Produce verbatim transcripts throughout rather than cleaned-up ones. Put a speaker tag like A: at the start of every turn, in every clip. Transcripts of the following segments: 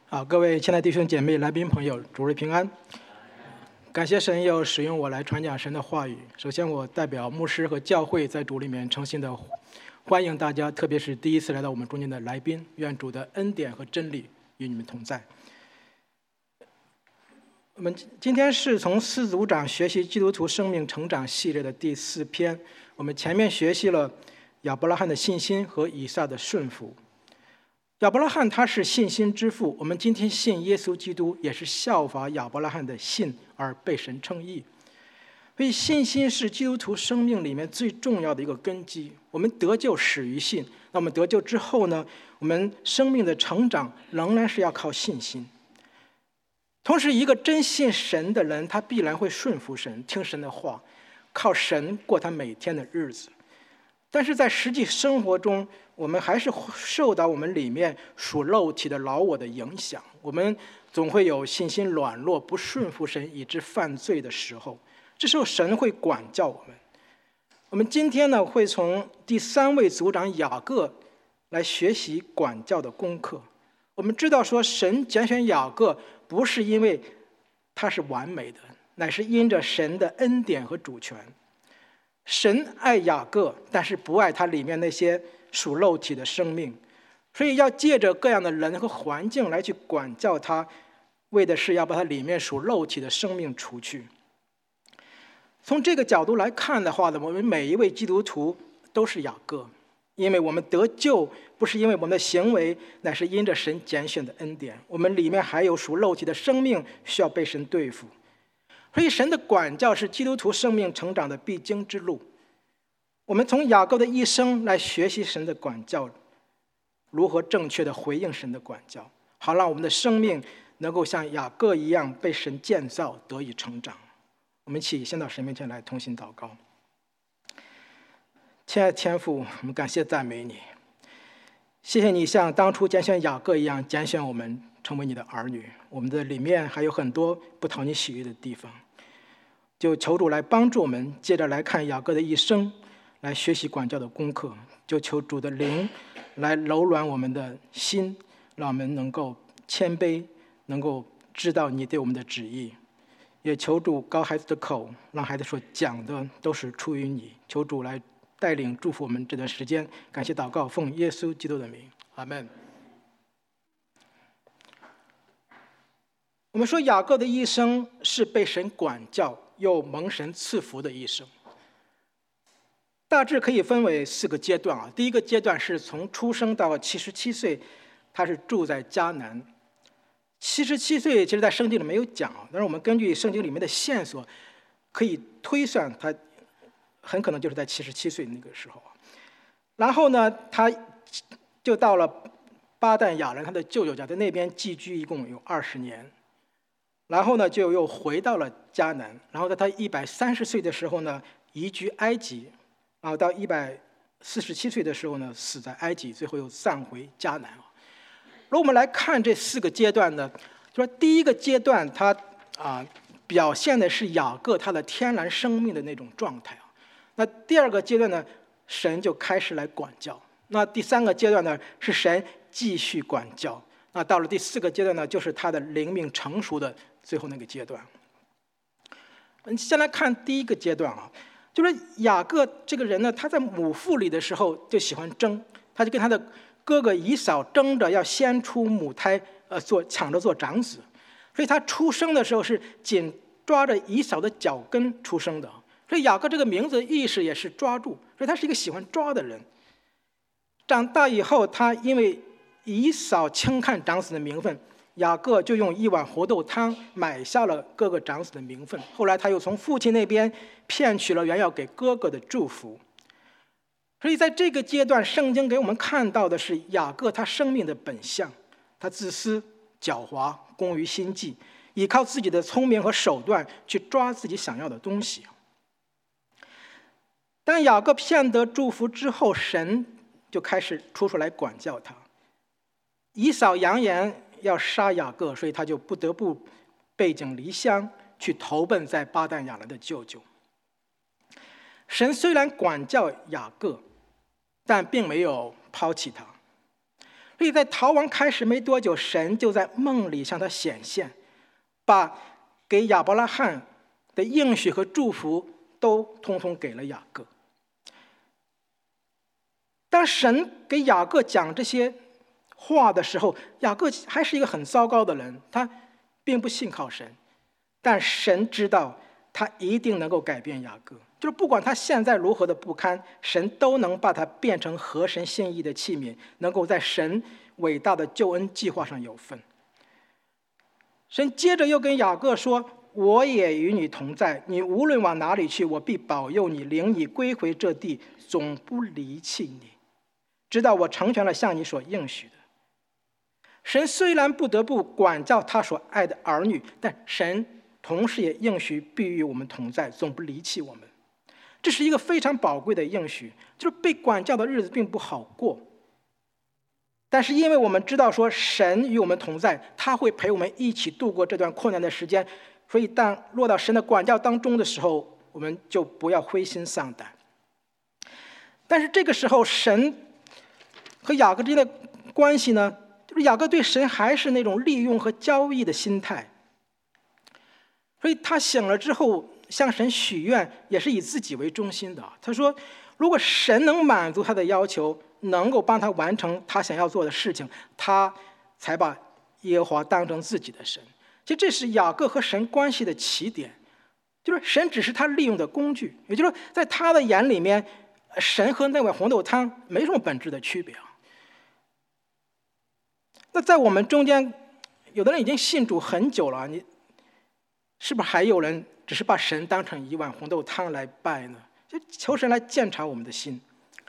A: 啊，各位亲爱的弟兄姐妹、来宾朋友，主日平安！感谢神又使用我来传讲神的话语。首先，我代表牧师和教会在主里面诚心的欢迎大家，特别是第一次来到我们中间的来宾。愿主的恩典和真理与你们同在。我们今天是从四组长学习基督徒生命成长系列的第四篇。我们前面学习了亚伯拉罕的信心和以撒的顺服。亚伯拉罕他是信心之父，我们今天信耶稣基督也是效法亚伯拉罕的信而被神称义。所以信心是基督徒生命里面最重要的一个根基。我们得救始于信，那我们得救之后呢，我们生命的成长仍然是要靠信心。同时，一个真信神的人，他必然会顺服神，听神的话，靠神过他每天的日子。但是在实际生活中，我们还是受到我们里面属肉体的老我的影响，我们总会有信心软弱、不顺服神以致犯罪的时候。这时候神会管教我们。我们今天呢，会从第三位组长雅各来学习管教的功课。我们知道说，神拣选雅各不是因为他是完美的，乃是因着神的恩典和主权。神爱雅各，但是不爱他里面那些属肉体的生命，所以要借着各样的人和环境来去管教他，为的是要把他里面属肉体的生命除去。从这个角度来看的话呢，我们每一位基督徒都是雅各，因为我们得救不是因为我们的行为，乃是因着神拣选的恩典。我们里面还有属肉体的生命需要被神对付。所以神的管教是基督徒生命成长的必经之路。我们从雅各的一生来学习神的管教，如何正确的回应神的管教，好让我们的生命能够像雅各一样被神建造，得以成长。我们一起先到神面前来同心祷告。亲爱的天父，我们感谢赞美你，谢谢你像当初拣选雅各一样拣选我们成为你的儿女。我们的里面还有很多不讨你喜悦的地方，就求主来帮助我们，接着来看雅各的一生，来学习管教的功课。就求主的灵来柔软我们的心，让我们能够谦卑，能够知道你对我们的旨意。也求主高孩子的口，让孩子所讲的都是出于你。求主来带领祝福我们这段时间。感谢祷告，奉耶稣基督的名，阿们。我们说雅各的一生是被神管教又蒙神赐福的一生，大致可以分为四个阶段啊。第一个阶段是从出生到七十七岁，他是住在迦南。七十七岁其实在圣经里没有讲，但是我们根据圣经里面的线索可以推算他很可能就是在七十七岁那个时候。然后呢，他就到了巴旦亚兰他的舅舅家，在那边寄居一共有二十年。然后呢，就又回到了迦南。然后在他一百三十岁的时候呢，移居埃及。然后到一百四十七岁的时候呢，死在埃及，最后又葬回迦南。如果我们来看这四个阶段呢，就说第一个阶段，它啊表现的是雅各他的天然生命的那种状态啊。那第二个阶段呢，神就开始来管教。那第三个阶段呢，是神继续管教。那到了第四个阶段呢，就是他的灵命成熟的最后那个阶段。我们先来看第一个阶段啊，就是雅各这个人呢，他在母腹里的时候就喜欢争，他就跟他的哥哥以扫争着要先出母胎，呃，做抢着做长子，所以他出生的时候是紧抓着以扫的脚跟出生的。所以雅各这个名字的意思也是抓住，所以他是一个喜欢抓的人。长大以后，他因为以扫轻看长子的名分，雅各就用一碗红豆汤买下了哥哥长子的名分。后来他又从父亲那边骗取了原要给哥哥的祝福。所以在这个阶段，圣经给我们看到的是雅各他生命的本相，他自私、狡猾、工于心计，依靠自己的聪明和手段去抓自己想要的东西。当雅各骗得祝福之后，神就开始出手来管教他。以扫扬言要杀雅各，所以他就不得不背井离乡，去投奔在巴旦亚兰的舅舅。神虽然管教雅各，但并没有抛弃他。 所以在逃亡开始没多久，神就在梦里向他显现，把给亚伯拉罕的应许和祝福都通通给了雅各。当神给雅各讲这些话的时候，雅各还是一个很糟糕的人，他并不信靠神，但神知道他一定能够改变雅各，就是不管他现在如何的不堪，神都能把他变成合神心意的器皿，能够在神伟大的救恩计划上有份。神接着又跟雅各说，我也与你同在，你无论往哪里去，我必保佑你，领你归回这地，总不离弃你，直到我成全了向你所应许的。神虽然不得不管教他所爱的儿女，但神同时也应许必与我们同在，总不离弃我们。这是一个非常宝贵的应许，就是被管教的日子并不好过，但是因为我们知道说神与我们同在，他会陪我们一起度过这段困难的时间，所以当落到神的管教当中的时候，我们就不要灰心丧胆。但是这个时候神和雅各之间的关系呢，就是雅各对神还是那种利用和交易的心态，所以他醒了之后向神许愿也是以自己为中心的。他说如果神能满足他的要求，能够帮他完成他想要做的事情，他才把耶和华当成自己的神。其实这是雅各和神关系的起点，就是神只是他利用的工具，也就是说在他的眼里面，神和那碗红豆汤没什么本质的区别啊。那在我们中间，有的人已经信主很久了，你是不是还有人只是把神当成一碗红豆汤来拜呢？就求神来鉴察我们的心。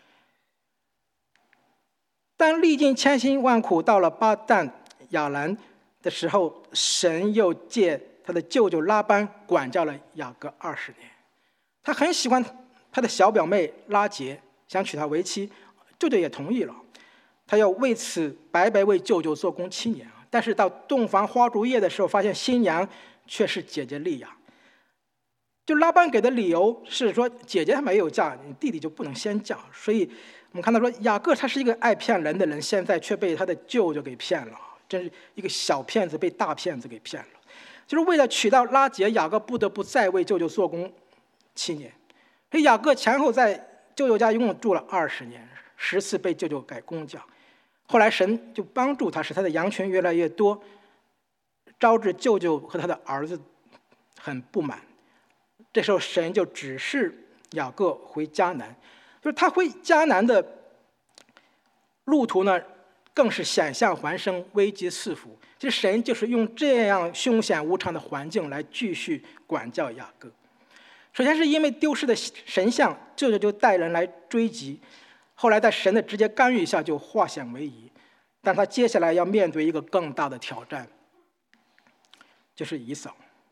A: 当历尽千辛万苦到了巴旦亚兰的时候，神又借他的舅舅拉班管教了雅各二十年。他很喜欢他的小表妹拉结，想娶她为妻，舅舅也同意了。他要为此白白为舅舅做工七年，但是到洞房花烛夜的时候，发现新娘却是姐姐利亚。就拉班给的理由是说，姐姐还没有嫁，你弟弟就不能先嫁。所以我们看到说，雅各他是一个爱骗人的人，现在却被他的舅舅给骗了，真是一个小骗子被大骗子给骗了。就是为了娶到拉结，雅各不得不再为舅舅做工七年。所以雅各前后在舅舅家一共住了二十年，十次被舅舅改工匠。后来神就帮助他，使他的羊群越来越多，招致舅舅和他的儿子很不满。这时候神就指示雅各回迦南，就是他回迦南的路途呢，更是险象环生，危机四伏。其实神就是用这样凶险无常的环境来继续管教雅各。首先是因为丢失的神像，舅舅就带人来追击，后来在神的直接干预下就化险为夷。但他接下来要面对一个更大的挑战，就是以扫。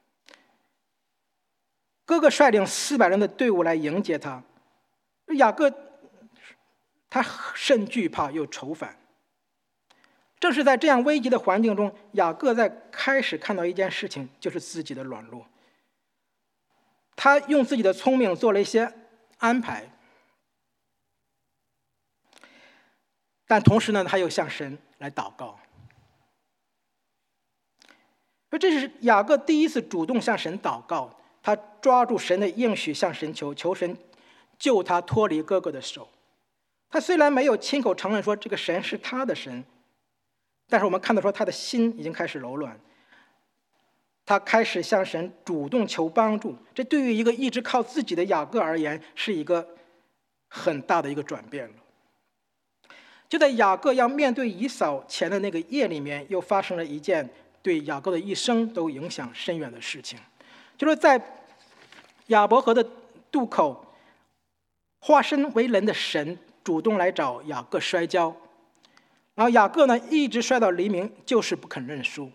A: 哥哥率领四百人的队伍来迎接他，雅各他甚惧怕又愁烦。正是在这样危急的环境中，雅各在开始看到一件事情，就是自己的软弱。他用自己的聪明做了一些安排，但同时呢，他又向神来祷告。所以这是雅各第一次主动向神祷告，他抓住神的应许向神求，求神救他脱离哥哥的手。他虽然没有亲口承认说这个神是他的神，但是我们看到说他的心已经开始柔软，他开始向神主动求帮助。这对于一个一直靠自己的雅各而言，是一个很大的一个转变了。就在雅各要面对以扫前的那个夜里面，又发生了一件对雅各的一生都影响深远的事情，就是在亚伯河的渡口，化身为人的神主动来找雅各摔跤，然后雅各呢一直摔到黎明，就是不肯认输。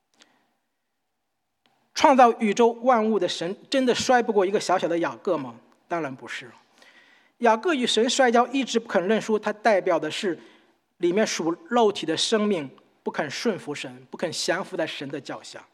A: 创造宇宙万物的神真的摔不过一个小小的雅各吗？当然不是。雅各与神摔跤，一直不肯认输，它代表的是里面属肉体的生命不肯顺服神，不肯降服在神的脚下。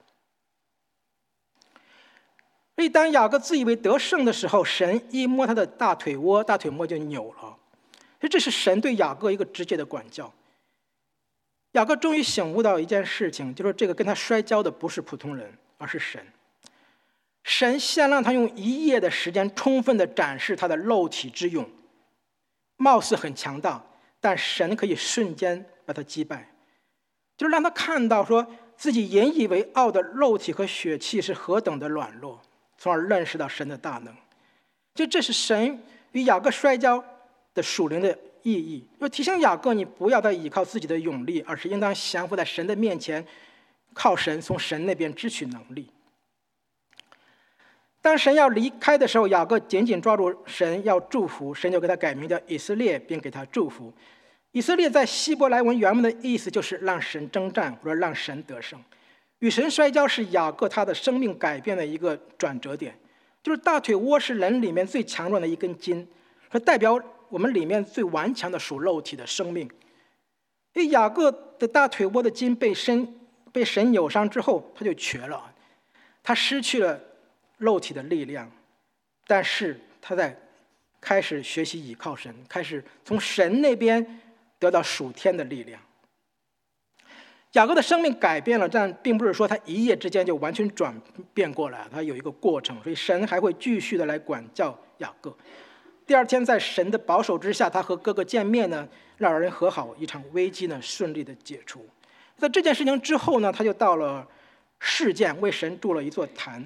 A: 所以当雅各自以为得胜的时候，神一摸他的大腿窝，大腿窝就扭了。所以这是神对雅各一个直接的管教。 雅各终于醒悟到一件事情，就是这个跟他摔跤的不是普通人，而是神。神先让他用一夜的时间充分地展示他的肉体之勇，貌似很强大，但神可以瞬间把他击败，就是让他看到说自己引以为傲的肉体和血气是何等的软弱，从而认识到神的大能。就这是神与雅各摔跤的属灵的意义，就提醒雅各，你不要再依靠自己的勇力，而是应当降服在神的面前，靠神从神那边支取能力。当神要离开的时候，雅各紧紧抓住神要祝福，神就给他改名叫以色列，并给他祝福。以色列在希伯来文原文的意思就是让神征战，或者让神得胜。与神摔跤是雅各他的生命改变的一个转折点，就是大腿窝是人里面最强壮的一根筋，它代表我们里面最顽强的属肉体的生命。因为雅各的大腿窝的筋被神被神扭伤之后，他就瘸了，他失去了肉体的力量，但是他在开始学习倚靠神，开始从神那边得到属天的力量。雅各的生命改变了，但并不是说他一夜之间就完全转变过来，他有一个过程，所以神还会继续的来管教雅各。第二天在神的保守之下，他和哥哥见面呢，两人和好，一场危机呢顺利的解除。在这件事情之后呢，他就到了示剑，为神筑了一座坛，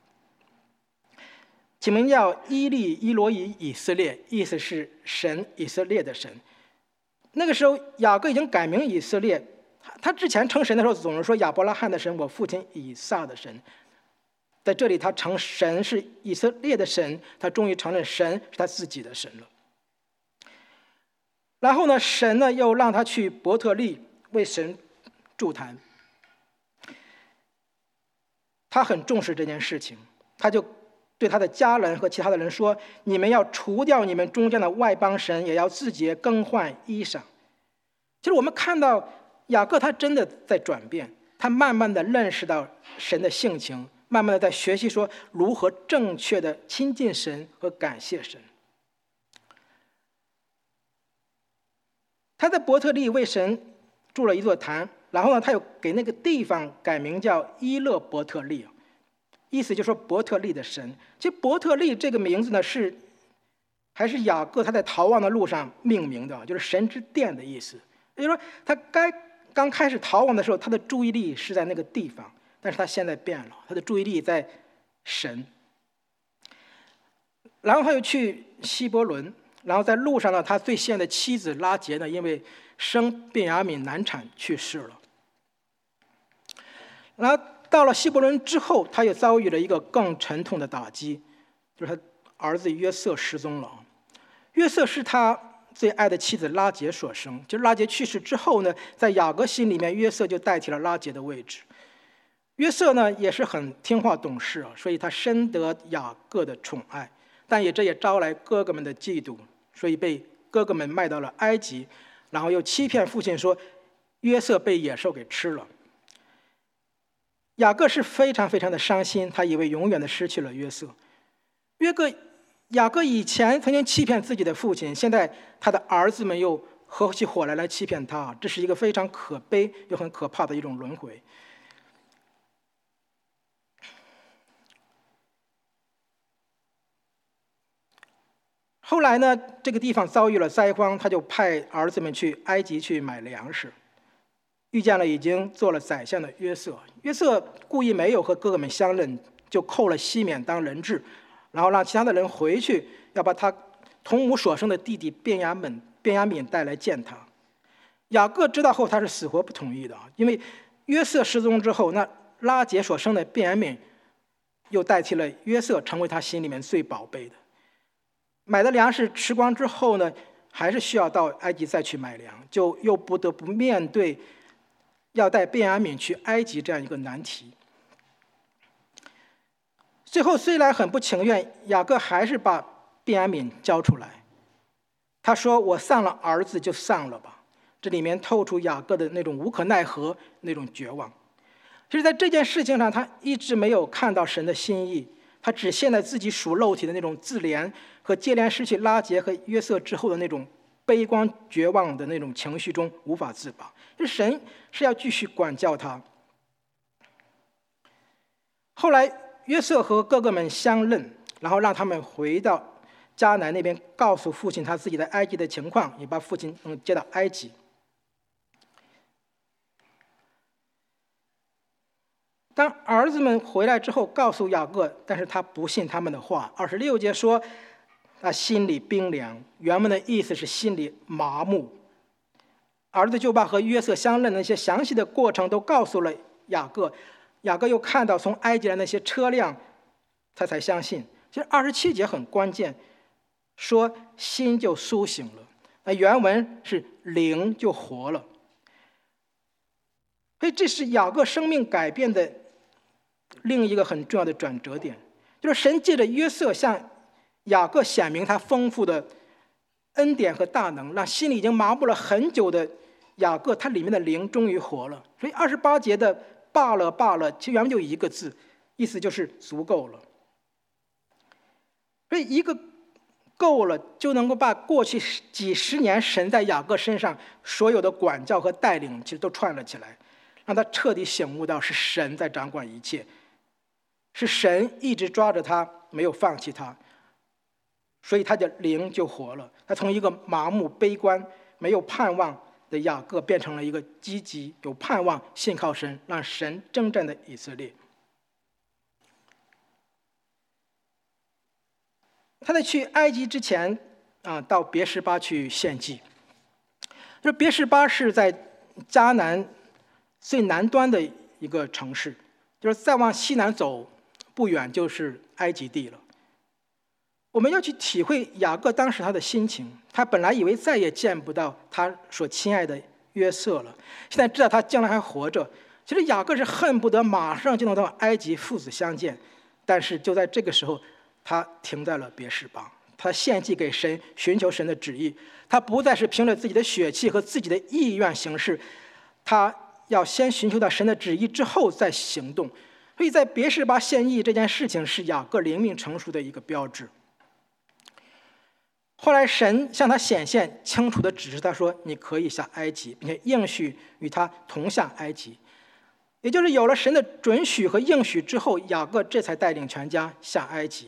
A: 起名叫伊利伊罗伊以色列，意思是神以色列的神。那个时候雅各已经改名以色列，他之前称神的时候总是说亚伯拉罕的神，我父亲以撒的神。在这里他称神是以色列的神，他终于承认神是他自己的神了。然后呢，神呢又让他去伯特利为神筑坛，他很重视这件事情，他就对他的家人和其他的人说，你们要除掉你们中间的外邦神，也要自洁更换衣裳。其实我们看到雅各他真的在转变，他慢慢的认识到神的性情，慢慢的在学习说如何正确的亲近神和感谢神。他在伯特利为神筑了一座坛，然后呢他又给那个地方改名叫伊勒伯特利，意思就是说伯特利的神。其实伯特利这个名字呢是还是雅各他在逃亡的路上命名的，就是神之殿的意思。也就是说他该刚开始逃亡的时候，他的注意力是在那个地方，但是他现在变了，他的注意力在神。然后他又去希伯伦，然后在路上呢，他最信任的妻子拉结呢，因为生便雅悯难产去世了。然后到了希伯伦之后，他又遭遇了一个更沉痛的打击，就是他儿子约瑟失踪了。约瑟是他最爱的妻子拉结所生，就是拉结去世之后呢，在雅各心里面，约瑟就代替了拉结的位置。约瑟呢也是很听话懂事啊，所以他深得雅各的宠爱，但也这也招来哥哥们的嫉妒，所以被哥哥们卖到了埃及，然后又欺骗父亲说约瑟被野兽给吃了。雅各是非常非常的伤心，他以为永远的失去了约瑟。约各雅各以前曾经欺骗自己的父亲，现在他的儿子们又合起伙来来欺骗他，这是一个非常可悲又很可怕的一种轮回。后来呢，这个地方遭遇了灾荒，他就派儿子们去埃及去买粮食，遇见了已经做了宰相的约瑟。约瑟故意没有和哥哥们相认，就扣了西缅当人质，然后让其他的人回去，要把他同母所生的弟弟便雅悯便雅悯带来见他。雅各知道后，他是死活不同意的，因为约瑟失踪之后，那拉结所生的便雅悯又代替了约瑟，成为他心里面最宝贝的。买的粮食吃光之后呢，还是需要到埃及再去买粮，就又不得不面对要带便雅悯去埃及这样一个难题。最后虽然很不情愿，雅各还是把便雅悯交出来。他说：“我丧了儿子就丧了吧。”这里面透出雅各的那种无可奈何，那种绝望。其实在这件事情上，他一直没有看到神的心意，他只陷在自己属肉体的那种自怜和接连失去拉结和约瑟之后的那种悲观绝望的那种情绪中无法自拔。这神是要继续管教他。后来约瑟和哥哥们相认，然后让他们回到迦南那边，告诉父亲他自己在埃及的情况，也把父亲嗯接到埃及。当儿子们回来之后，告诉雅各，但是他不信他们的话。二十六节说他心里冰凉，原文的意思是心里麻木。儿子就把和约瑟相认的那些详细的过程都告诉了雅各，雅各又看到从埃及来那些车辆，他才相信。其实二十七节很关键，说心就苏醒了，那原文是灵就活了。所以这是雅各生命改变的另一个很重要的转折点，就是神借着约瑟向雅各显明他丰富的恩典和大能，让心里已经麻木了很久的雅各，他里面的灵终于活了。所以二十八节的罢了罢了，其实原文就一个字，意思就是足够了。所以一个够了，就能够把过去几十年神在雅各身上所有的管教和带领，其实都串了起来，让他彻底醒悟到是神在掌管一切，是神一直抓着他，没有放弃他，所以他的灵就活了。他从一个麻木、悲观、没有盼望的雅各，变成了一个积极、有盼望、信靠神、让神征战的以色列。他在去埃及之前啊，到别是巴去献祭。就是别是巴是在迦南最南端的一个城市，就是再往西南走不远就是埃及地了。我们要去体会雅各当时他的心情，他本来以为再也见不到他所亲爱的约瑟了，现在知道他将来还活着。其实雅各是恨不得马上就能到埃及父子相见，但是就在这个时候，他停在了别是巴，他献祭给神，寻求神的旨意。他不再是凭着自己的血气和自己的意愿行事，他要先寻求到神的旨意之后再行动。所以在别是巴献祭这件事情是雅各灵命成熟的一个标志。后来神向他显现，清楚地指示他说，你可以下埃及，并且应许与他同下埃及。也就是有了神的准许和应许之后，雅各这才带领全家下埃及。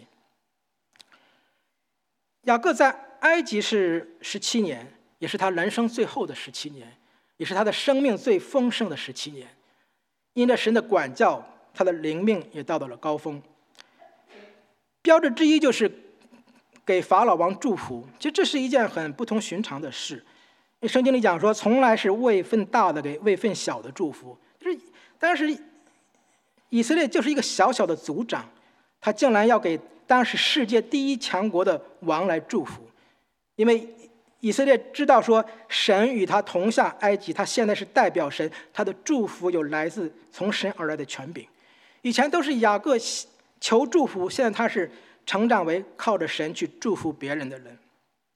A: 雅各在埃及是十七年，也是他人生最后的十七年，也是他的生命最丰盛的十七年。因着神的管教，他的灵命也到达了高峰。标志之一就是给法老王祝福，其实这是一件很不同寻常的事。因为圣经里讲说，从来是位分大的给位分小的祝福。就是当时以色列就是一个小小的族长，他竟然要给当时世界第一强国的王来祝福。因为以色列知道说神与他同下埃及，他现在是代表神，他的祝福有来自从神而来的权柄。以前都是雅各求祝福，现在他是成长为靠着神去祝福别人的人。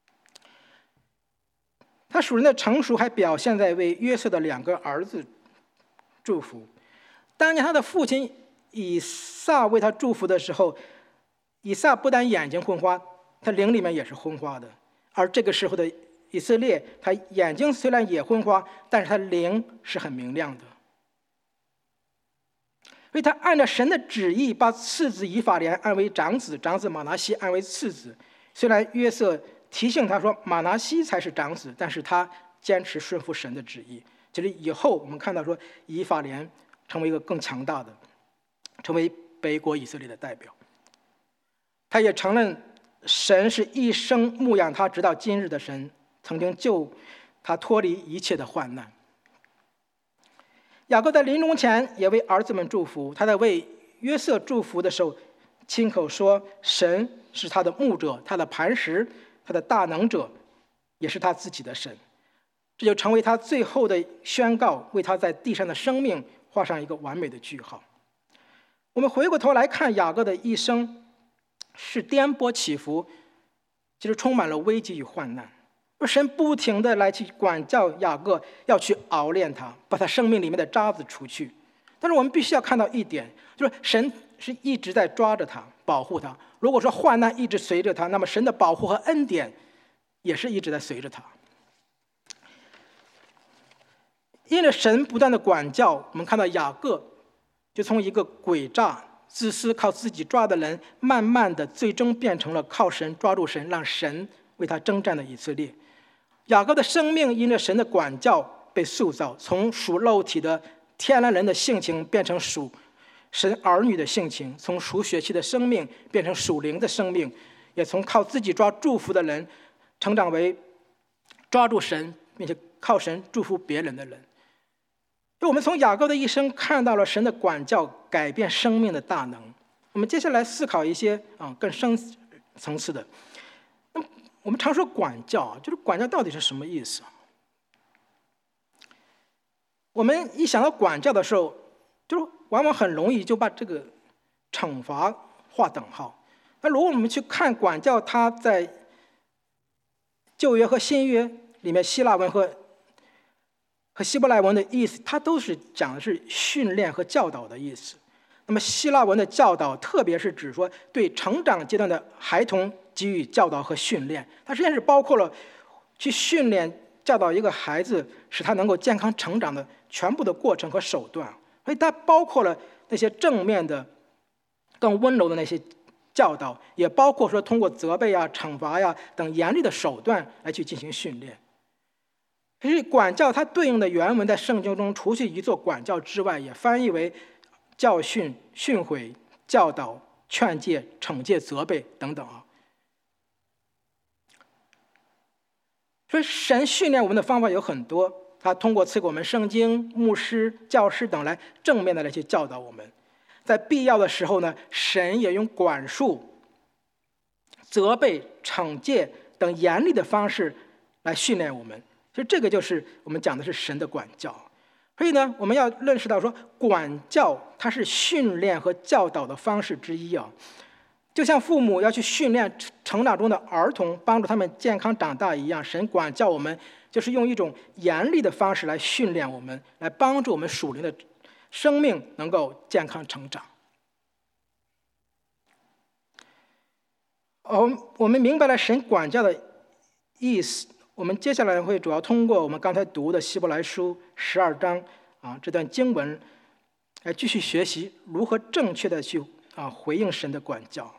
A: 他属人的成熟还表现在为约瑟的两个儿子祝福。当年他的父亲以撒为他祝福的时候，以撒不但眼睛昏花，他灵里面也是昏花的。而这个时候的以色列，他眼睛虽然也昏花，但是他灵是很明亮的。所以他按照神的旨意，把次子以法莲安为长子，长子马拿西安为次子。虽然约瑟提醒他说马拿西才是长子，但是他坚持顺服神的旨意。其实以后我们看到说，以法莲成为一个更强大的，成为北国以色列的代表。他也承认神是一生牧养他直到今日的神，曾经救他脱离一切的患难。雅各在临终前也为儿子们祝福，他在为约瑟祝福的时候亲口说，神是他的牧者，他的磐石，他的大能者，也是他自己的神。这就成为他最后的宣告，为他在地上的生命画上一个完美的句号。我们回过头来看雅各的一生，是颠簸起伏，其实充满了危机与患难。神不停地来去管教雅各，要去熬炼他，把他生命里面的渣子除去。但是我们必须要看到一点，就是神是一直在抓着他，保护他。如果说患难一直随着他，那么神的保护和恩典也是一直在随着他。 因着神不断的管教，我们看到雅各就从一个诡诈、自私、靠自己抓的人，慢慢的最终变成了靠神抓住神，让神为他征战的以色列。雅各的生命因着神的管教被塑造，从属肉体的天然人的性情变成属神儿女的性情，从属血气的生命变成属灵的生命，也从靠自己抓祝福的人成长为抓住神并且靠神祝福别人的人。就我们从雅各的一生看到了神的管教改变生命的大能。我们接下来思考一些啊更深层次的。那我们常说管教，就是管教到底是什么意思？我们一想到管教的时候，就是往往很容易就把这个惩罚划等号。那如果我们去看管教，它在旧约和新约里面，希腊文和和希伯来文的意思，它都是讲的是训练和教导的意思。那么希腊文的教导，特别是指说对成长阶段的孩童给予教导和训练，它实际上是包括了去训练教导一个孩子，使他能够健康成长的全部的过程和手段。所以它包括了那些正面的、更温柔的那些教导，也包括说通过责备啊、惩罚呀、等严厉的手段来去进行训练。所以管教它对应的原文在圣经中，除去一座管教之外，也翻译为教训、训诲、教导、劝诫、惩戒、责备等等啊。所以神训练我们的方法有很多，他通过赐给我们圣经、牧师、教师等来正面的来去教导我们。在必要的时候呢，神也用管束、责备、惩戒等严厉的方式来训练我们。其实这个就是我们讲的是神的管教。所以呢，我们要认识到说，管教它是训练和教导的方式之一啊。就像父母要去训练成长中的儿童，帮助他们健康长大一样，神管教我们就是用一种严厉的方式来训练我们，来帮助我们属灵的生命能够健康成长。哦，我们明白了神管教的意思。我们接下来会主要通过我们刚才读的希伯来书十二章啊这段经文，来继续学习如何正确的去啊回应神的管教。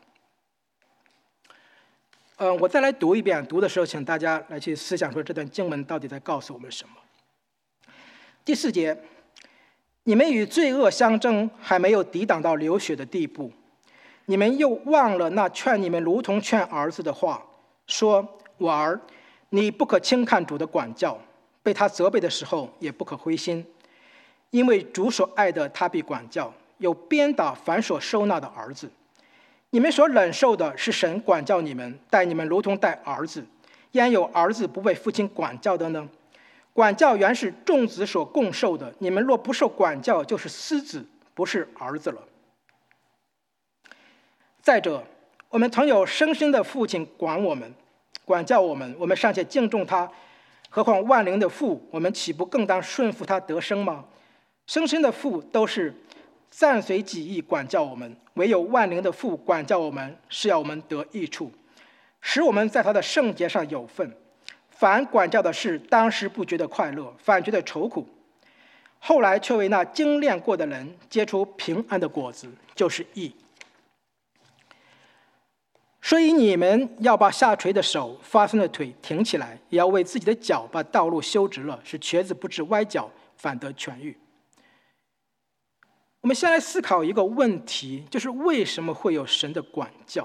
A: 呃，我再来读一遍，读的时候请大家来去思想说这段经文到底在告诉我们什么。第四节，你们与罪恶相争，还没有抵挡到流血的地步，你们又忘了那劝你们如同劝儿子的话，说：我儿，你不可轻看主的管教，被他责备的时候也不可灰心，因为主所爱的他必管教，有鞭打凡所收纳的儿子。你们所忍受的是神管教你们，待你们如同待儿子。焉有儿子不被父亲管教的呢？管教原是众子所共受的，你们若不受管教，就是私子，不是儿子了。再者，我们曾有生身的父亲管我们、管教我们，我们尚且敬重他，何况万灵的父，我们岂不更当顺服他得生吗？生身的父都是暂随己意管教我们，唯有万灵的父管教我们，是要我们得益处，使我们在他的圣洁上有份。凡管教的事，当时不觉得快乐，反觉得愁苦，后来却为那精炼过的人结出平安的果子，就是义。所以你们要把下垂的手、发酸的腿挺起来，也要为自己的脚把道路修直了，使瘸子不致歪脚，反得痊愈。我们先来思考一个问题，就是为什么会有神的管教？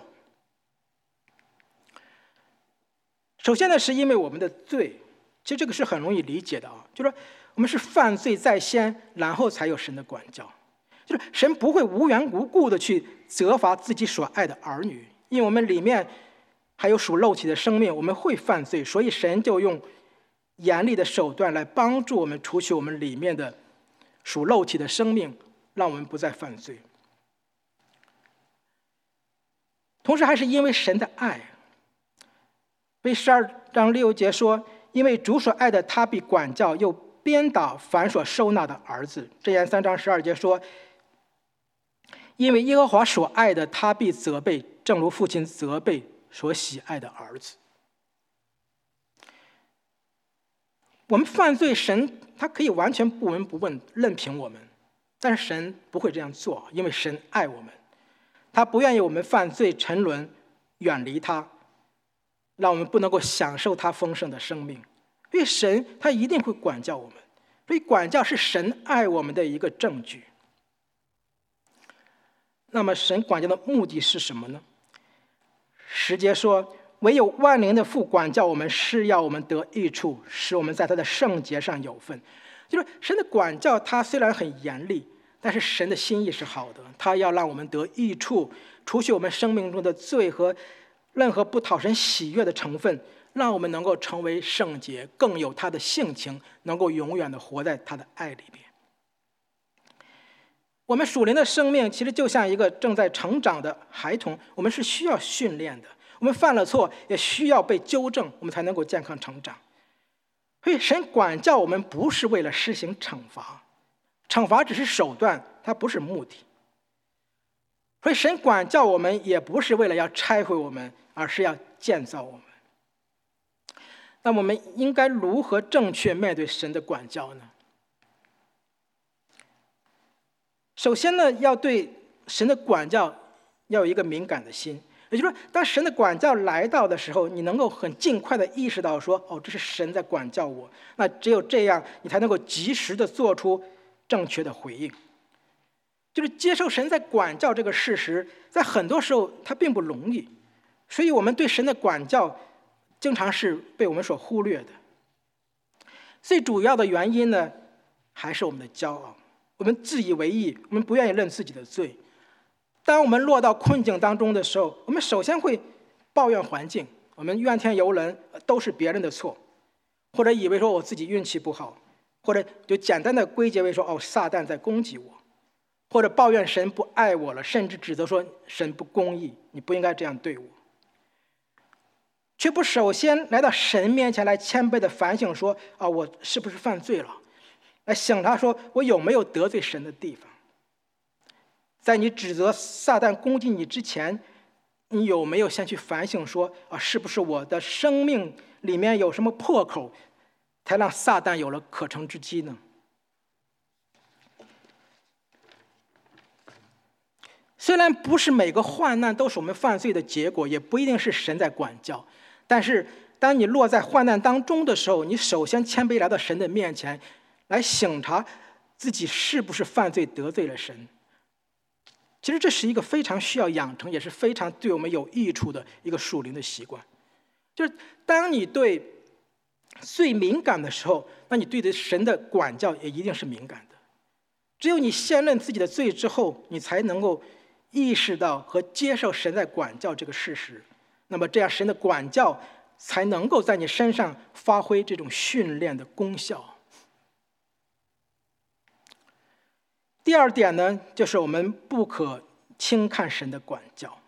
A: 首先呢，是因为我们的罪，其实这个是很容易理解的啊，就是说我们是犯罪在先，然后才有神的管教。就是神不会无缘无故的去责罚自己所爱的儿女，因为我们里面还有属肉体的生命，我们会犯罪，所以神就用严厉的手段来帮助我们除去我们里面的属肉体的生命，让我们不再犯罪。同时还是因为神的爱，所以十二章六节说，因为主所爱的他必管教，又鞭打凡所收纳的儿子。箴言三章十二节说，因为耶和华所爱的他必责备，正如父亲责备所喜爱的儿子。 我们犯罪，神他可以完全不闻不问，任凭我们，但是神不会这样做，因为神爱我们，他不愿意我们犯罪沉沦，远离他，让我们不能够享受他丰盛的生命。所以神他一定会管教我们，所以管教是神爱我们的一个证据。那么神管教的目的是什么呢？十节说，唯有万灵的父管教我们，是要我们得益处，使我们在他的圣洁上有份。就是神的管教，他虽然很严厉，但是神的心意是好的，他要让我们得益处，除去我们生命中的罪和任何不讨神喜悦的成分，让我们能够成为圣洁，更有他的性情，能够永远的活在他的爱里边。我们属灵的生命其实就像一个正在成长的孩童，我们是需要训练的，我们犯了错也需要被纠正，我们才能够健康成长。所以神管教我们不是为了施行惩罚，惩罚只是手段，它不是目的。所以神管教我们也不是为了要拆毁我们，而是要建造我们。那我们应该如何正确面对神的管教呢？首先呢，要对神的管教要有一个敏感的心，也就是说，当神的管教来到的时候，你能够很尽快的意识到说，哦，这是神在管教我。那只有这样，你才能够及时的做出正确的回应。就是接受神在管教这个事实，在很多时候它并不容易，所以我们对神的管教经常是被我们所忽略的。最主要的原因呢，还是我们的骄傲。我们自以为意，我们不愿意认自己的罪。当我们落到困境当中的时候，我们首先会抱怨环境，我们怨天尤人，都是别人的错，或者以为说我自己运气不好，或者就简单的归结为说，哦，撒旦在攻击我，或者抱怨神不爱我了，甚至指责说神不公义，你不应该这样对我，却不首先来到神面前来谦卑的反省说，啊，我是不是犯罪了？来想他说，我有没有得罪神的地方？在你指责撒旦攻击你之前，你有没有先去反省说，啊，是不是我的生命里面有什么破口，才让撒旦有了可乘之机呢？虽然不是每个患难都是我们犯罪的结果，也不一定是神在管教，但是当你落在患难当中的时候，你首先谦卑来到神的面前，来省察自己是不是犯罪得罪了神。其实这是一个非常需要养成，也是非常对我们有益处的一个属灵的习惯。就是当你对罪敏感的时候，那你对的神的管教也一定是敏感的。只有你先认自己的罪之后，你才能够意识到和接受神在管教这个事实，那么这样神的管教才能够在你身上发挥这种训练的功效。第二点呢，就是我们不可轻看神的管教。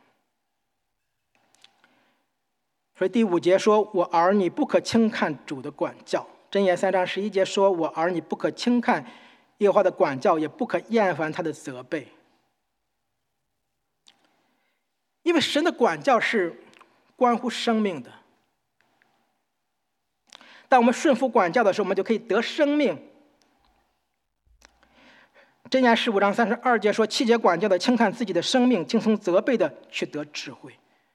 A: 所以第五节说，我儿你不可轻看主的管教。箴言三章十一节说，我儿你不可轻看耶和华的管教，也不可厌烦他的责备。因为神的管教是关乎生命的。当我们顺服管教的时候，我们就可以得生命。箴言十五章三十二节说，弃绝管教的轻看自己的生命，听从责备的去得智慧。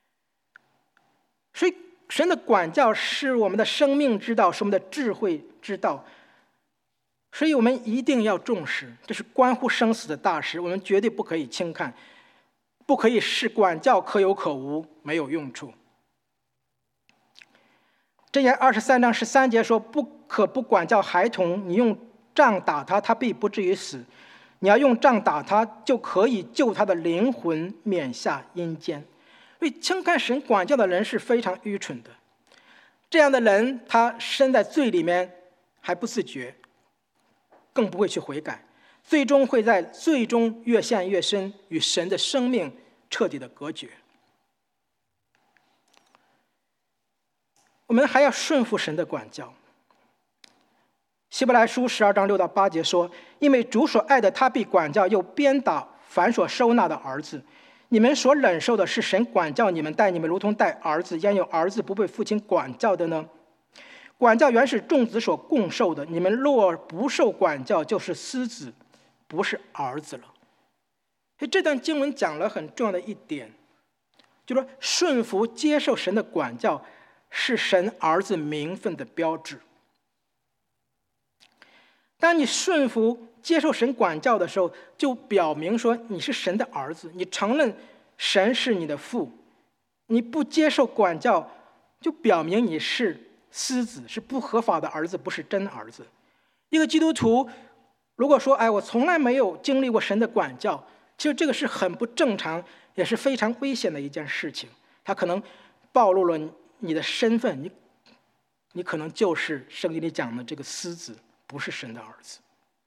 A: 所以神的管教是我们的生命之道，是我们的智慧之道，所以我们一定要重视，这是关乎生死的大事，我们绝对不可以轻看，不可以视管教可有可无，没有用处。箴言二十三章十三节说，不可不管教孩童，你用杖打他，他必不至于死。你要用杖打他，就可以救他的灵魂免下阴间。所以轻看神管教的人是非常愚蠢的，这样的人他身在罪里面还不自觉，更不会去悔改，最终会在罪中越陷越深，与神的生命彻底的隔绝。我们还要顺服神的管教。希伯来书十二章六到八节说，因为主所爱的，他必管教，又鞭打凡所收纳的儿子。你们所忍受的是神管教你们，待你们如同待儿子，焉有儿子不被父亲管教的呢？ 管教原是众子所共受的，你们若不受管教，就是私子，不是儿子了。所以这段经文讲了很重要的一点，就是说顺服接受神的管教是神儿子名分的标志。当你顺服接受神管教的时候，就表明说你是神的儿子，你承认神是你的父。你不接受管教，就表明你是私子，是不合法的儿子，不是真儿子。一个基督徒如果说哎，我从来没有经历过神的管教，其实这个是很不正常，也是非常危险的一件事情。它可能暴露了你的身份，你你可能就是圣经里讲的这个私子，不是神的儿子。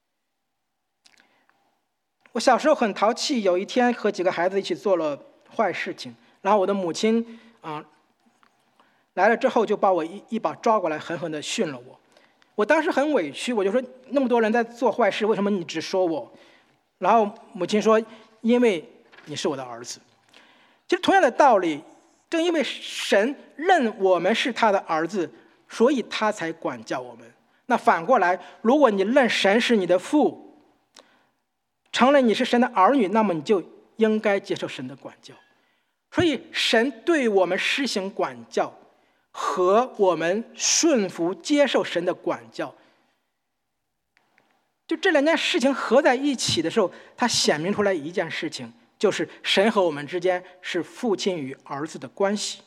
A: 我小时候很淘气，有一天和几个孩子一起做了坏事情，然后我的母亲啊、呃、来了之后，就把我一一把抓过来，狠狠地训了我。我当时很委屈，我就说那么多人在做坏事，为什么你只说我？然后母亲说，因为你是我的儿子。其实同样的道理，正因为神认我们是他的儿子，所以他才管教我们。那反过来，如果你认神是你的父，承认你是神的儿女，那么你就应该接受神的管教。所以神对我们施行管教和我们顺服接受神的管教，就这两件事情合在一起的时候，它显明出来一件事情，就是神和我们之间是父亲与儿子的关系。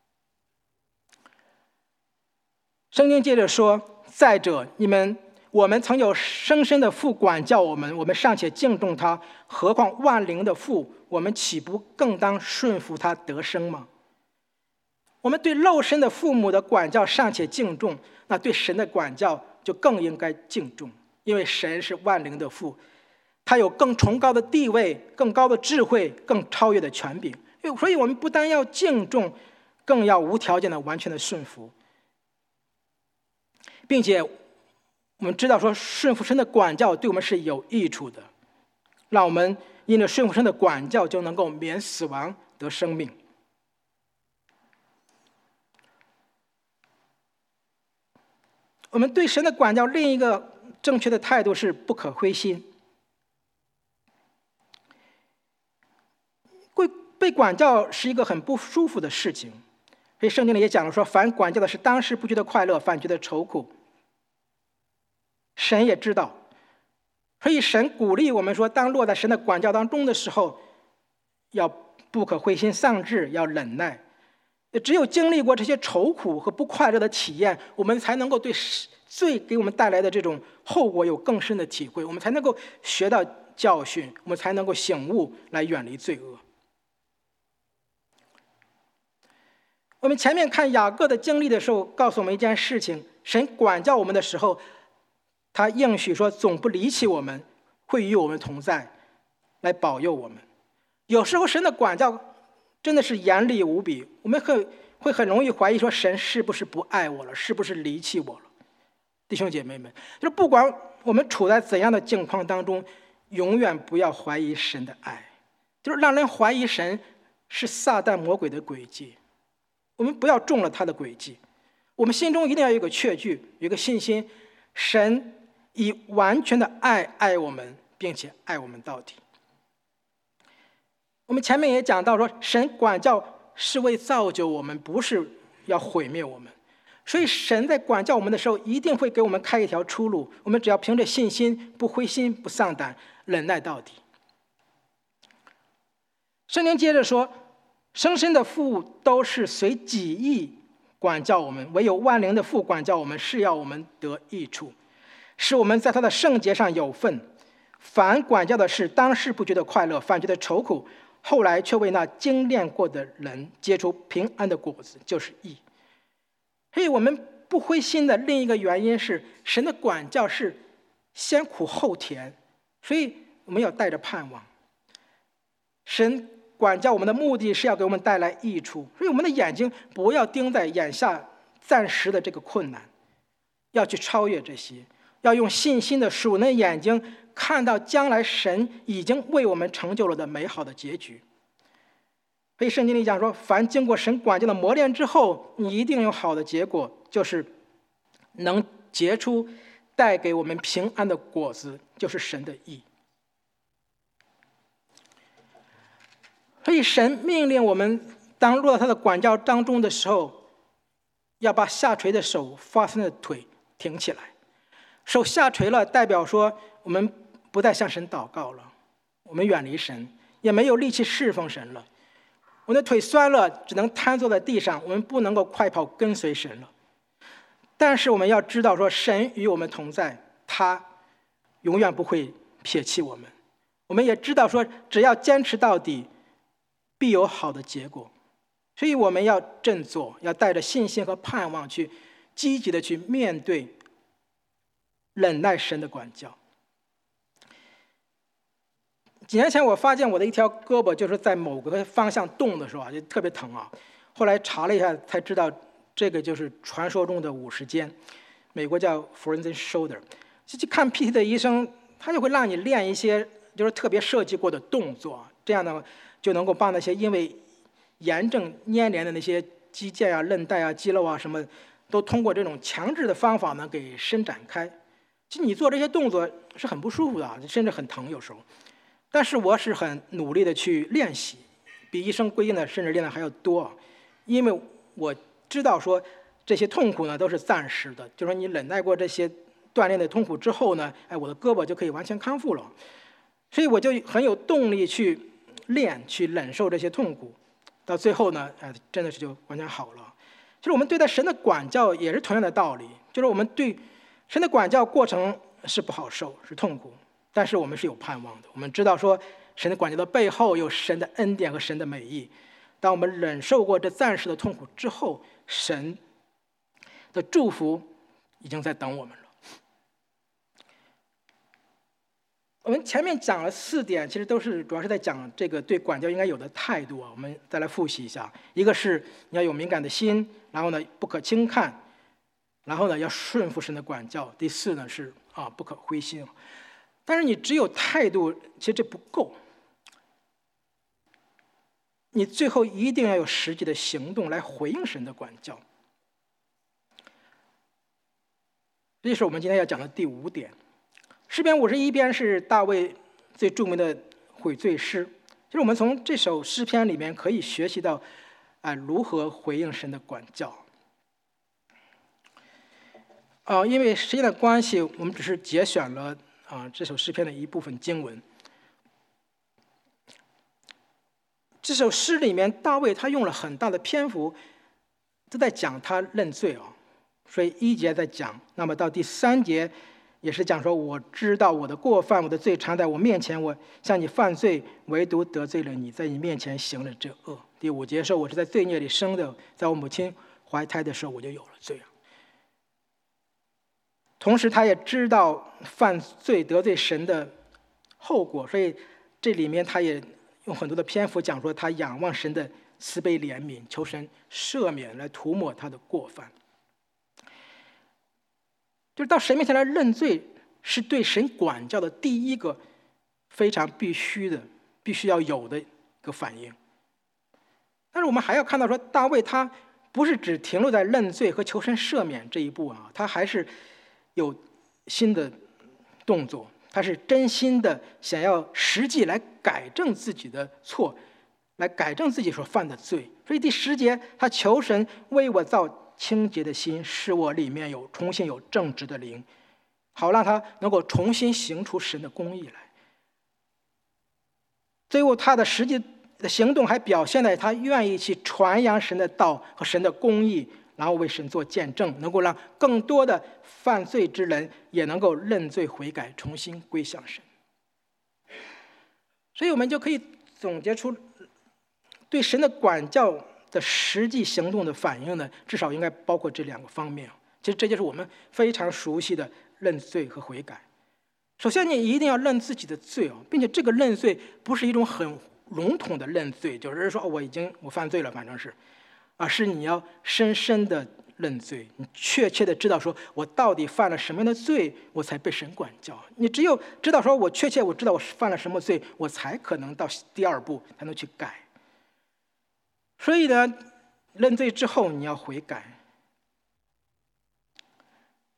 A: 圣经接着说，再者，你们我们曾有生身的父管教我们，我们尚且敬重他，何况万灵的父，我们岂不更当顺服他得生吗？我们对肉身的父母的管教尚且敬重，那对神的管教就更应该敬重，因为神是万灵的父，他有更崇高的地位、更高的智慧、更超越的权柄。所以我们不但要敬重，更要无条件的完全的顺服，并且我们知道说顺服神的管教对我们是有益处的，让我们因着顺服神的管教就能够免死亡得生命。我们对神的管教另一个正确的态度是不可灰心。被管教是一个很不舒服的事情，所以圣经里也讲了说，凡管教的是当时不觉得快乐，反觉得愁苦。神也知道，所以神鼓励我们说，当落在神的管教当中的时候，要不可灰心丧志，要忍耐。只有经历过这些愁苦和不快乐的体验，我们才能够对罪给我们带来的这种后果有更深的体会，我们才能够学到教训，我们才能够醒悟来远离罪恶。我们前面看雅各的经历的时候，告诉我们一件事情，神管教我们的时候，他应许说总不离弃我们，会与我们同在，来保佑我们。有时候神的管教真的是严厉无比，我们会会很容易怀疑说神是不是不爱我了，是不是离弃我了。弟兄姐妹们，就是不管我们处在怎样的境况当中，永远不要怀疑神的爱，就是让人怀疑神是撒旦魔鬼的诡计，我们不要中了他的诡计。我们心中一定要有一个确据，有一个信心，神以完全的爱爱我们，并且爱我们到底。我们前面也讲到说，神管教是为造就我们，不是要毁灭我们。所以神在管教我们的时候，一定会给我们开一条出路，我们只要凭着信心，不灰心不丧胆，忍耐到底。圣经接着说，生身的父都是随己意管教我们，唯有万灵的父管教我们，是要我们得益处，使我们在他的圣洁上有份。凡管教的事，当时不觉得快乐，反觉得愁苦，后来却为那精炼过的人结出平安的果子，就是义。所以我们不灰心的另一个原因是，神的管教是先苦后甜，所以我们要带着盼望。神管教我们的目的是要给我们带来益处，所以我们的眼睛不要盯在眼下暂时的这个困难，要去超越这些，要用信心的属灵眼睛看到将来神已经为我们成就了的美好的结局。所以圣经里讲说，凡经过神管教的磨练之后，你一定有好的结果，就是能结出带给我们平安的果子，就是神的义。所以神命令我们，当落到他的管教当中的时候，要把下垂的手、发酸的腿挺起来。手下垂了，代表说我们不再向神祷告了，我们远离神，也没有力气侍奉神了。我的腿酸了，只能瘫坐在地上，我们不能够快跑跟随神了。但是我们要知道说，神与我们同在，他永远不会撇弃我们。我们也知道说，只要坚持到底，必有好的结果。所以我们要振作，要带着信心和盼望去积极的去面对忍耐神的管教。几年前我发现我的一条胳膊就是在某个方向动的时候啊，就特别疼啊。后来查了一下才知道，这个就是传说中的五十肩，美国叫 frozen shoulder。就去看 P T 的医生，他就会让你练一些就是特别设计过的动作，这样呢就能够把那些因为炎症粘连的那些肌腱啊、韧带啊、肌肉啊什么，都通过这种强制的方法呢给伸展开。其实你做这些动作是很不舒服的，甚至很疼有时候。但是我是很努力的去练习，比医生规定的甚至练的还要多，因为我知道说这些痛苦呢都是暂时的，就是说你忍耐过这些锻炼的痛苦之后呢，哎，我的胳膊就可以完全康复了。所以我就很有动力去练，去忍受这些痛苦，到最后呢，哎，真的是就完全好了。其实我们对待神的管教也是同样的道理，就是我们对神的管教过程是不好受，是痛苦。但是我们是有盼望的，我们知道说神的管教的背后有神的恩典和神的美意。当我们忍受过这暂时的痛苦之后，神的祝福已经在等我们了。我们前面讲了四点，其实都是主要是在讲这个对管教应该有的态度啊。我们再来复习一下：一个是你要有敏感的心，然后呢不可轻看，然后呢要顺服神的管教。第四呢是啊不可灰心。但是你只有态度，其实这不够。你最后一定要有实际的行动来回应神的管教。这就是我们今天要讲的第五点。诗篇五十一篇是大卫最著名的悔罪诗。其实我们从这首诗篇里面可以学习到，啊、呃，如何回应神的管教。啊、呃，因为时间的关系，我们只是节选了。啊，这首诗篇的一部分经文。这首诗里面，大卫他用了很大的篇幅，都在讲他认罪啊。所以一节在讲，那么到第三节也是讲说，我知道我的过犯，我的罪常在我面前，我向你犯罪，唯独得罪了你，在你面前行了这恶。第五节说，我是在罪孽里生的，在我母亲怀胎的时候，我就有了罪啊。同时他也知道犯罪得罪神的后果，所以这里面他也用很多的篇幅讲说，他仰望神的慈悲怜悯，求神赦免，来涂抹他的过犯。就是到神面前来认罪，是对神管教的第一个非常必须的、必须要有的一个反应。但是我们还要看到说，大卫他不是只停留在认罪和求神赦免这一步啊，他还是有新的动作，他是真心的想要实际来改正自己的错，来改正自己所犯的罪。所以第十节，他求神为我造清洁的心，使我里面有重新有正直的灵，好让他能够重新行出神的公义来。最后他的实际的行动还表现在他愿意去传扬神的道和神的公义，然后为神做见证，能够让更多的犯罪之人也能够认罪悔改，重新归向神。所以我们就可以总结出，对神的管教的实际行动的反应呢，至少应该包括这两个方面。其实这就是我们非常熟悉的认罪和悔改。首先你一定要认自己的罪哦，并且这个认罪不是一种很笼统的认罪，就是说我已经我犯罪了，反正是而是你要深深的认罪，你确切的知道说我到底犯了什么样的罪，我才被神管教。你只有知道说我确切我知道我犯了什么罪，我才可能到第二步才能去改。所以呢，认罪之后你要悔改。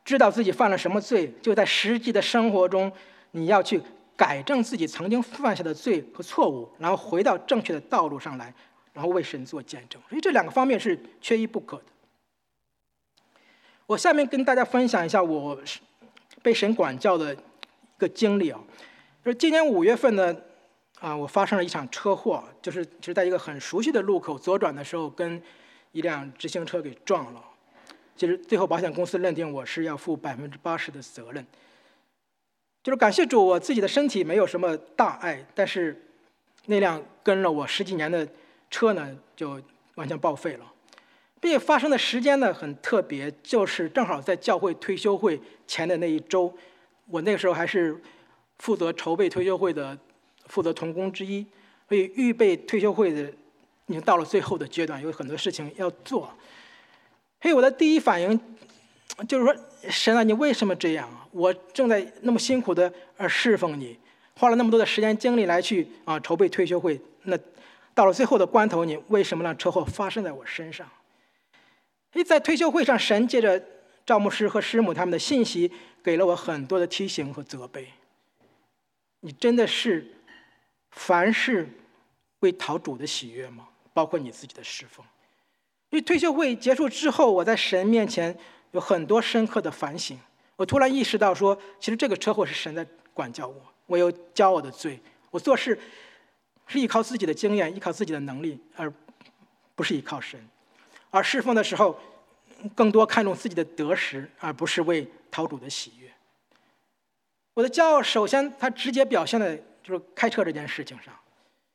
A: 知道自己犯了什么罪，就在实际的生活中，你要去改正自己曾经犯下的罪和错误，然后回到正确的道路上来，然后为神做见证。所以这两个方面是缺一不可的。我下面跟大家分享一下我被神管教的一个经历啊，就是今年五月份呢，啊，我发生了一场车祸，就是就是在一个很熟悉的路口左转的时候，跟一辆直行车给撞了。其实最后保险公司认定我是要负百分之八十的责任。就是感谢主，我自己的身体没有什么大碍，但是那辆跟了我十几年的车呢，就完全报废了。并且发生的时间呢很特别，就是正好在教会退休会前的那一周，我那个时候还是负责筹备退休会的负责同工之一，所以预备退休会的已经到了最后的阶段，有很多事情要做。所以我的第一反应就是说，神啊，你为什么这样啊？我正在那么辛苦的呃侍奉你，花了那么多的时间精力来去啊筹备退休会，那到了最后的关头，你为什么让车祸发生在我身上？所以在退休会上，神借着赵牧师和师母他们的信息，给了我很多的提醒和责备。你真的是凡事为讨主的喜悦吗？包括你自己的侍奉。因为退休会结束之后，我在神面前有很多深刻的反省。我突然意识到说，其实这个车祸是神在管教我，我有骄傲的罪，我做事是依靠自己的经验，依靠自己的能力，而不是依靠神。而侍奉的时候，更多看重自己的得失，而不是为讨主的喜悦。我的骄傲，首先它直接表现在就是开车这件事情上。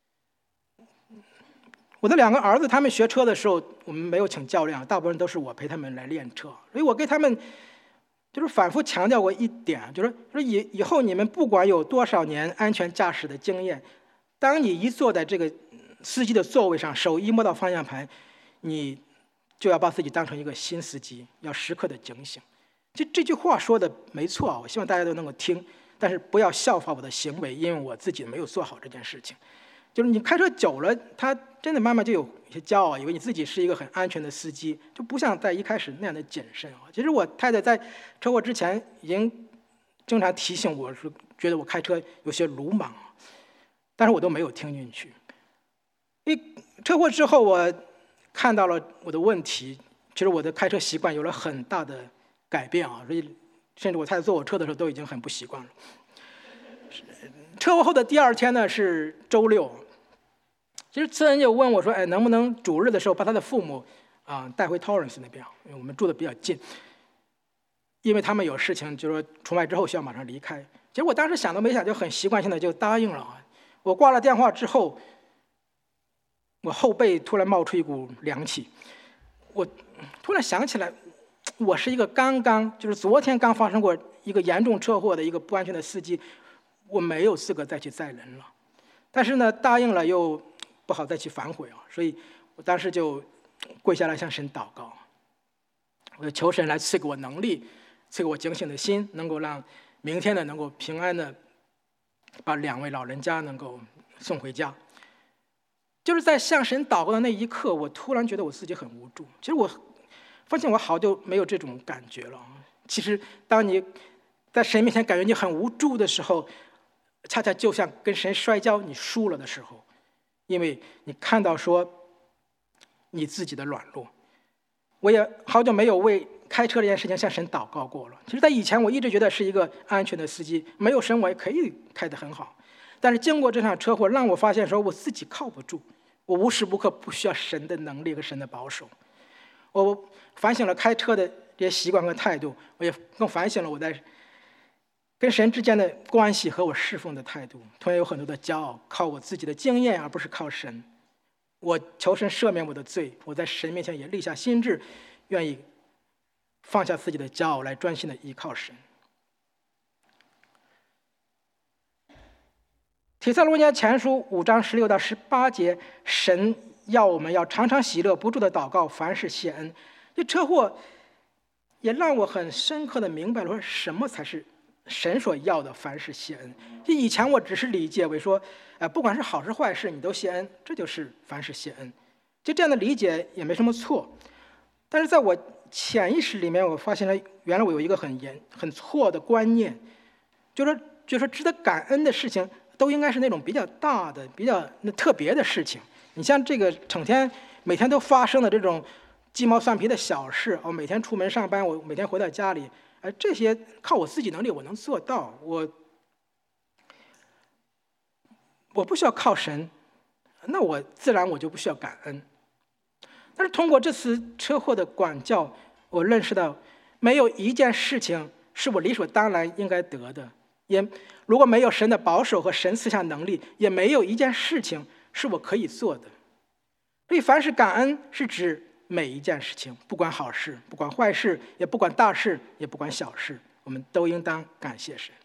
A: 我的两个儿子他们学车的时候，我们没有请教练，大部分都是我陪他们来练车。所以我给他们就是反复强调过一点，就是说以以后你们不管有多少年安全驾驶的经验，当你一坐在这个司机的座位上，手一摸到方向盘，你就要把自己当成一个新司机，要时刻的警醒。这这句话说的没错，我希望大家都能够听，但是不要效仿我的行为，因为我自己没有做好这件事情。就是你开车久了，他真的慢慢就有一些骄傲，以为你自己是一个很安全的司机，就不像在一开始那样的谨慎啊。其实我太太在车祸之前已经经常提醒我，说觉得我开车有些鲁莽，但是我都没有听进去。因为车祸之后，我看到了我的问题，其实我的开车习惯有了很大的改变啊，所以甚至我太太坐我车的时候都已经很不习惯了。车祸后的第二天呢是周六。其实次恩就问我说：“哎，能不能主日的时候把他的父母啊、呃、带回 Torrance 那边？因为我们住的比较近，因为他们有事情，就是说出卖之后需要马上离开。”其实我当时想都没想，就很习惯性的就答应了。我挂了电话之后，我后背突然冒出一股凉气，我突然想起来，我是一个刚刚就是昨天刚发生过一个严重车祸的一个不安全的司机，我没有资格再去载人了。但是呢，答应了又不好再去反悔啊，所以我当时就跪下来向神祷告，我就求神来赐给我能力，赐给我警醒的心，能够让明天呢能够平安的把两位老人家能够送回家。就是在向神祷告的那一刻，我突然觉得我自己很无助。其实我发现我好久没有这种感觉了。其实当你在神面前感觉你很无助的时候，恰恰就像跟神摔跤你输了的时候，因为你看到说你自己的软弱。我也好久没有为开车这件事情向神祷告过了。其实在以前我一直觉得是一个安全的司机，没有神我也可以开得很好。但是经过这场车祸，让我发现说我自己靠不住，我无时无刻不需要神的能力和神的保守。我反省了开车的这些习惯和态度，我也更反省了我在跟神之间的关系和我侍奉的态度。同样有很多的骄傲，靠我自己的经验而不是靠神。我求神赦免我的罪，我在神面前也立下心志，愿意放下自己的骄傲，来专心的依靠神。帖撒罗尼迦前书五章十六到十八节，神要我们要常常喜乐，不住的祷告，凡事谢恩。这车祸也让我很深刻的明白了，说什么才是神所要的凡事谢恩。就以前我只是理解为说，呃，不管是好事坏事，你都谢恩，这就是凡事谢恩。就这样的理解也没什么错。但是在我潜意识里面，我发现了原来我有一个很严、很错的观念，就是就是值得感恩的事情都应该是那种比较大的、比较那特别的事情。你像这个整天每天都发生的这种鸡毛蒜皮的小事，我每天出门上班，我每天回到家里，哎，这些靠我自己能力我能做到，我我不需要靠神，那我自然我就不需要感恩。但是通过这次车祸的管教，我认识到没有一件事情是我理所当然应该得的，也如果没有神的保守和神赐下能力，也没有一件事情是我可以做的。所以凡是感恩是指每一件事情，不管好事，不管坏事，也不管大事，也不管小事，我们都应当感谢神。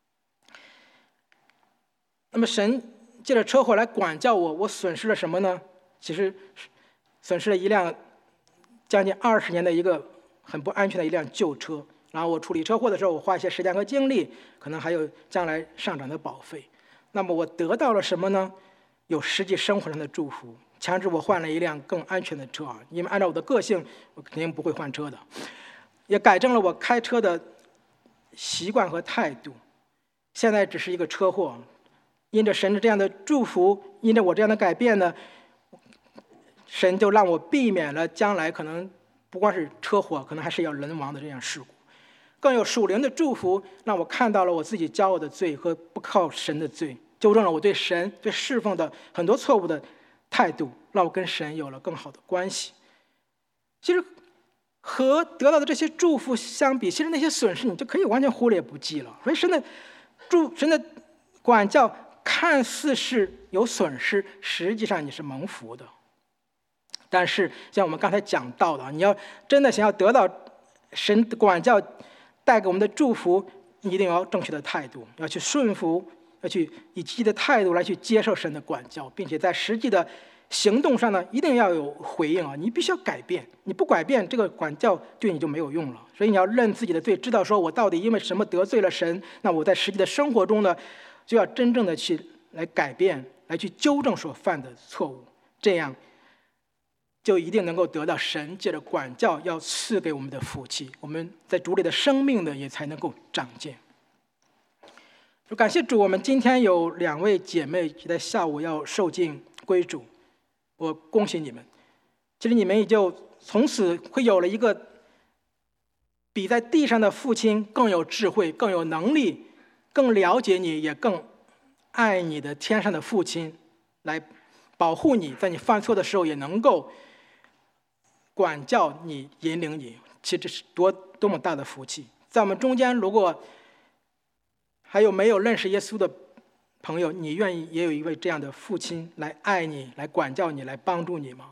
A: 那么神借着车祸来管教我，我损失了什么呢？其实损失了一辆将近二十年的一个很不安全的一辆旧车，然后我处理车祸的时候，我花一些时间和精力，可能还有将来上涨的保费。那么我得到了什么呢？有实际生活上的祝福，强制我换了一辆更安全的车啊，因为按照我的个性，我肯定不会换车的。也改正了我开车的习惯和态度。现在只是一个车祸，因着神的这样的祝福，因着我这样的改变呢，神就让我避免了将来可能不光是车祸，可能还是要人亡的这样事故。更有属灵的祝福，让我看到了我自己骄傲的罪和不靠神的罪，纠正了我对神对侍奉的很多错误的态度，让我跟神有了更好的关系。其实和得到的这些祝福相比，其实那些损失你就可以完全忽略不计了。所以神的祝神的管教看似是有损失，实际上你是蒙福的。但是像我们刚才讲到的，你要真的想要得到神的管教带给我们的祝福，你一定要正确的态度，要去顺服，要去以积极的态度来去接受神的管教，并且在实际的行动上呢，一定要有回应啊！你必须要改变，你不改变，这个管教对你就没有用了。所以你要认自己的罪，知道说我到底因为什么得罪了神，那我在实际的生活中呢，就要真正的去来改变，来去纠正所犯的错误，这样就一定能够得到神借着管教要赐给我们的福气，我们在主里的生命呢也才能够长进。感谢主，我们今天有两位姐妹在下午要受尽归主，我恭喜你们。其实你们也就从此会有了一个比在地上的父亲更有智慧、更有能力、更了解你，也更爱你的天上的父亲来保护你，在你犯错的时候也能够管教你、引领你。其实这是多多么大的福气！在我们中间，如果还有没有认识耶稣的朋友，你愿意也有一位这样的父亲来爱你、来管教你、来帮助你吗？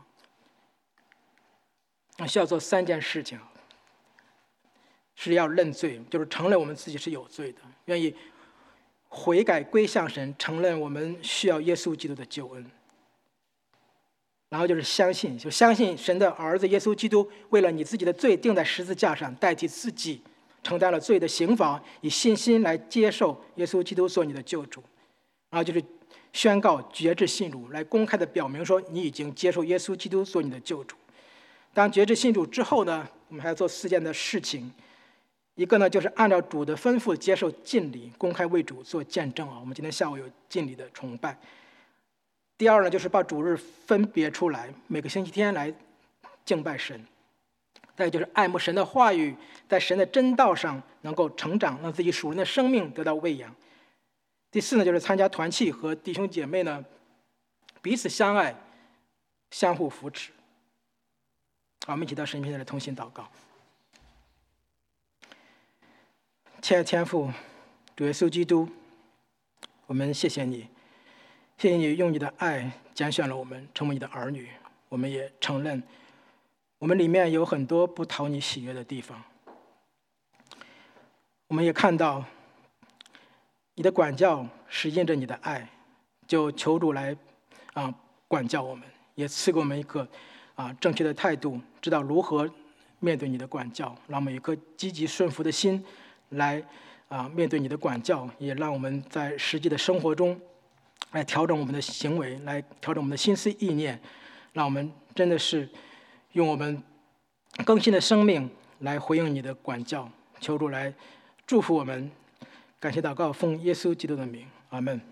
A: 需要做三件事情，是要认罪，就是承认我们自己是有罪的，愿意悔改归向神，承认我们需要耶稣基督的救恩。然后就是相信，就相信神的儿子耶稣基督为了你自己的罪钉在十字架上，代替自己承担了罪的刑罚，以信心来接受耶稣基督做你的救主。然后就是宣告决志信主，来公开的表明说你已经接受耶稣基督做你的救主。当决志信主之后呢，我们还要做四件的事情。一个呢，就是按照主的吩咐接受浸礼，公开为主做见证啊。我们今天下午有浸礼的崇拜。第二呢，就是把主日分别出来，每个星期天来敬拜神。再就是爱慕神的话语，在神的真道上能够成长，让自己属灵的生命得到喂养。第四呢，就是参加团契，和弟兄姐妹呢彼此相爱，相互扶持。好，我们一起到神面前来同心祷告。亲爱的天父，主耶稣基督，我们谢谢你，谢谢你用你的爱拣选了我们，成为你的儿女。我们也承认，我们里面有很多不讨你喜悦的地方。我们也看到，你的管教是因着你的爱，就求主来啊管教我们，也赐给我们一个啊正确的态度，知道如何面对你的管教，让我们有一颗积极顺服的心来啊面对你的管教，也让我们在实际的生活中来调整我们的行为，来调整我们的心思意念，让我们真的是用我们更新的生命来回应你的管教。求主来祝福我们。感谢祷告，奉耶稣基督的名，阿门。